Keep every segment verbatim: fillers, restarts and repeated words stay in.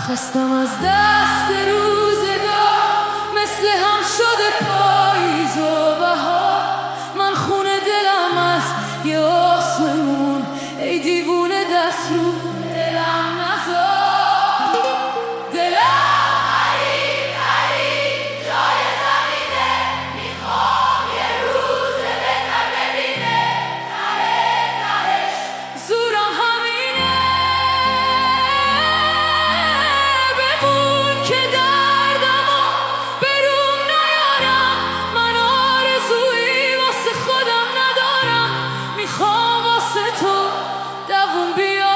خستم از دست روزگار، مثل هم شده پاییز و بهار. من خونه دلم از یه آسمون، ای دیوونه دست رو دلم نزار. دلم غریب غریب جای زمینه، میخوام یه روز بهتر ببینه. ته تهش زورم همینه، بمون که دردمو بروم نیارم. من آرزویی واسه خودم ندارم، میخوام واسه تو دووم بیارم.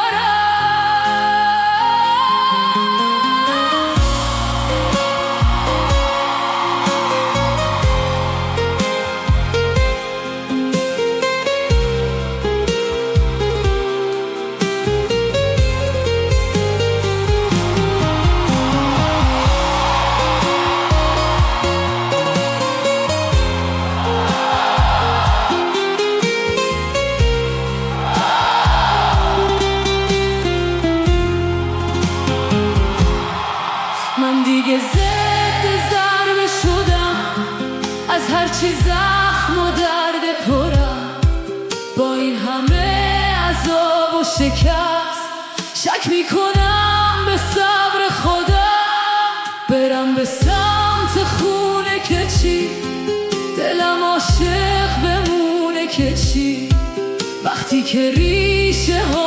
من دیگه ضد ضربه شدم، از هرچی زخم و درد پرم. با این همه عذاب و شکست شک میکنم به صبر خودم. برم به سمت خونه که چی، دلم عاشق بمونه که چی. وقتی که ریشه ها